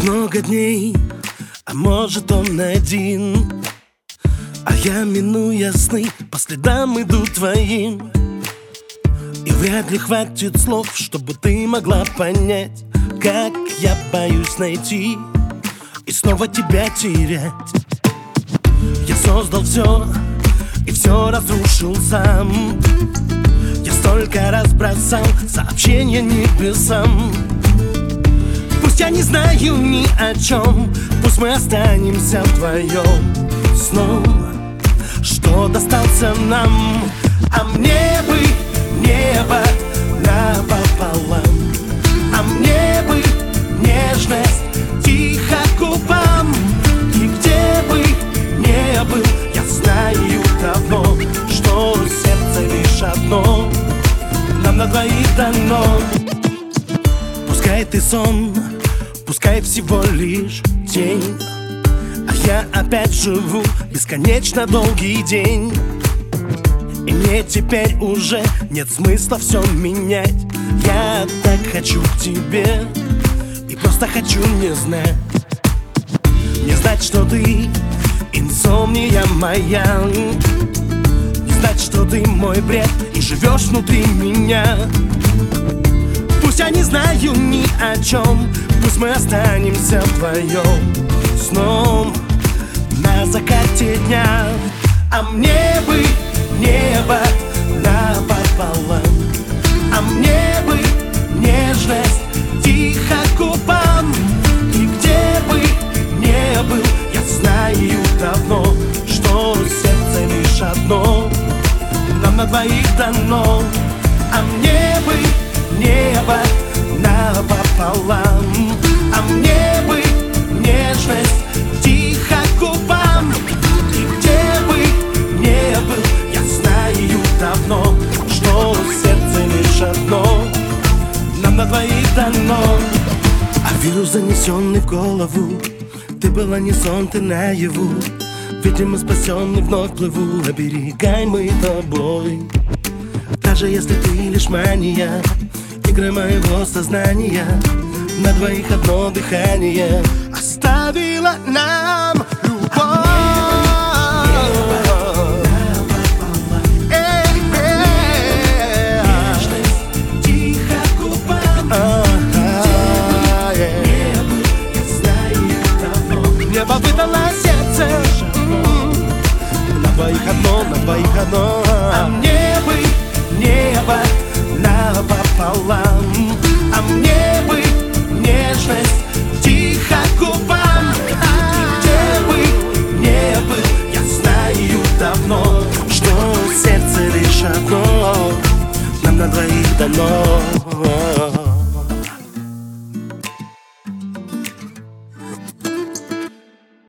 много дней, а может он один. А я, минуя сны, по следам иду твоим. И вряд ли хватит слов, чтобы ты могла понять, как я боюсь найти и снова тебя терять. Я создал все и все разрушил сам. Я столько раз бросал сообщения небесам. Пусть я не знаю ни о чем, пусть мы останемся вдвоем сном, что достался нам. А мне бы небо напополам, а мне бы нежность тихо губам. И где бы не был, я знаю давно, что сердце лишь одно нам на двоих дано. Пускай ты сон, пускай всего лишь день, а я опять живу бесконечно долгий день. И мне теперь уже нет смысла все менять. Я так хочу к тебе и просто хочу не знать. Не знать, что ты инсомния моя, не знать, что ты мой бред и живешь внутри меня. Пусть я не знаю ни о чем, пусть мы останемся вдвоем сном на закате дня. А мне бы небо напополам, а мне бы нежность тихо губам. И где бы не был, я знаю давно, что сердце лишь одно нам на двоих дано. А мне бы небо напополам, а мне бы нежность тихо губам. И где бы не был, я знаю давно, что сердце лишь одно нам на двоих дано. А вирус, занесенный в голову, ты была не сон, ты наяву. Видимо, спасенный вновь плыву, оберегаемый тобой. Даже если ты лишь мания, игры моего сознания, на двоих одно дыхание оставила нам любовь. Небо выдало сердце, на двоих одно, на двоих одно. А мне бы небо напополам, а мне бы нежность тихо губам. И где бы не был, я знаю давно, что сердце лишь одно нам на двоих дано.